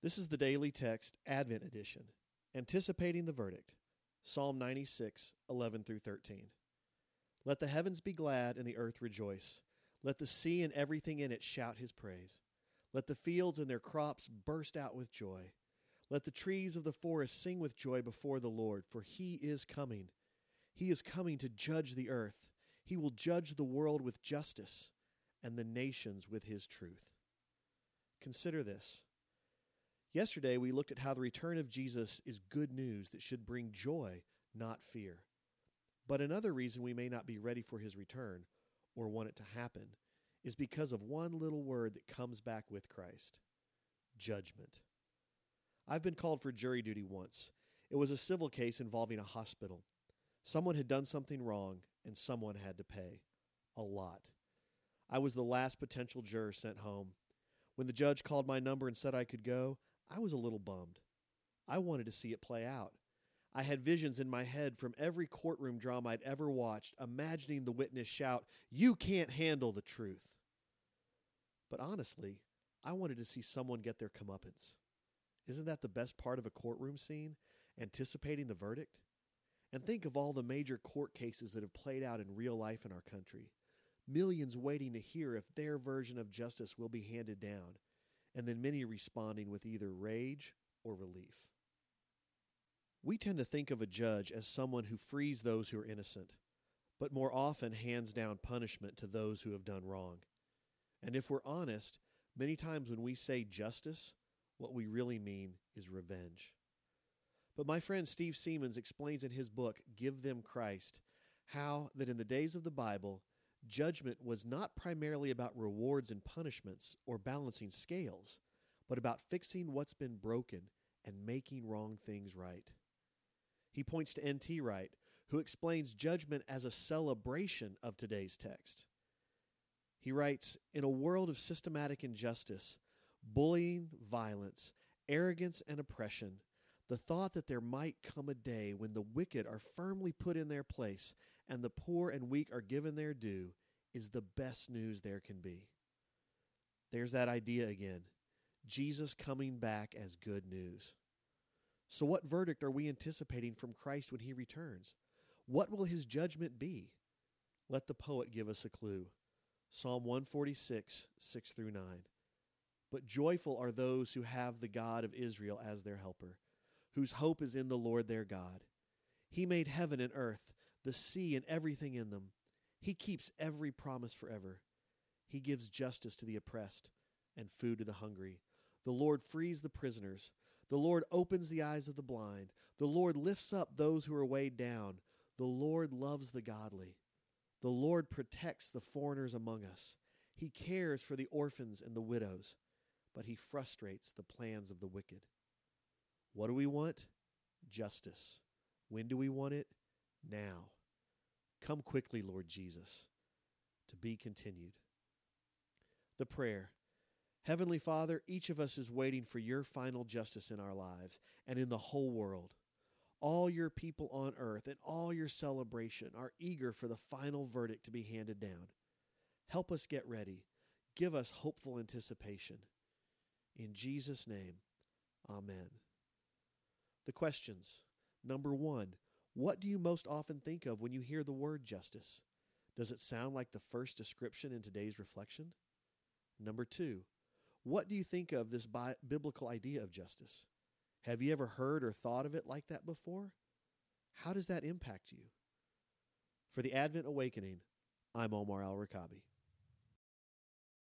This is the Daily Text Advent Edition, anticipating the verdict, Psalm 96, 11 through 13. Let the heavens be glad and the earth rejoice. Let the sea and everything in it shout his praise. Let the fields and their crops burst out with joy. Let the trees of the forest sing with joy before the Lord, for he is coming. He is coming to judge the earth. He will judge the world with justice and the nations with his truth. Consider this. Yesterday, we looked at how the return of Jesus is good news that should bring joy, not fear. But another reason we may not be ready for his return, or want it to happen, is because of one little word that comes back with Christ: judgment. I've been called for jury duty once. It was a civil case involving a hospital. Someone had done something wrong, and someone had to pay. A lot. I was the last potential juror sent home. When the judge called my number and said I could go, I was a little bummed. I wanted to see it play out. I had visions in my head from every courtroom drama I'd ever watched, imagining the witness shout, "You can't handle the truth." But honestly, I wanted to see someone get their comeuppance. Isn't that the best part of a courtroom scene? Anticipating the verdict? And think of all the major court cases that have played out in real life in our country. Millions waiting to hear if their version of justice will be handed down, and then many responding with either rage or relief. We tend to think of a judge as someone who frees those who are innocent, but more often hands down punishment to those who have done wrong. And if we're honest, many times when we say justice, what we really mean is revenge. But my friend Steve Seamans explains in his book, Give Them Christ, how that in the days of the Bible, judgment was not primarily about rewards and punishments or balancing scales, but about fixing what's been broken and making wrong things right. He points to N.T. Wright, who explains judgment as a celebration of today's text. He writes, in a world of systematic injustice, bullying, violence, arrogance, and oppression, the thought that there might come a day when the wicked are firmly put in their place and the poor and weak are given their due is the best news there can be. There's that idea again. Jesus coming back as good news. So what verdict are we anticipating from Christ when he returns? What will his judgment be? Let the poet give us a clue. Psalm 146, 6 through 9. But joyful are those who have the God of Israel as their helper, whose hope is in the Lord their God. He made heaven and earth, the sea and everything in them. He keeps every promise forever. He gives justice to the oppressed and food to the hungry. The Lord frees the prisoners. The Lord opens the eyes of the blind. The Lord lifts up those who are weighed down. The Lord loves the godly. The Lord protects the foreigners among us. He cares for the orphans and the widows, but he frustrates the plans of the wicked. What do we want? Justice. When do we want it? Now. Come quickly, Lord Jesus. To be continued. The prayer. Heavenly Father, each of us is waiting for your final justice in our lives and in the whole world. All your people on earth and all your celebration are eager for the final verdict to be handed down. Help us get ready. Give us hopeful anticipation. In Jesus' name, amen. The questions. Number 1, what do you most often think of when you hear the word justice? Does it sound like the first description in today's reflection? Number 2, what do you think of this biblical idea of justice? Have you ever heard or thought of it like that before? How does that impact you? For the Advent Awakening, I'm Omar Al-Rakabi.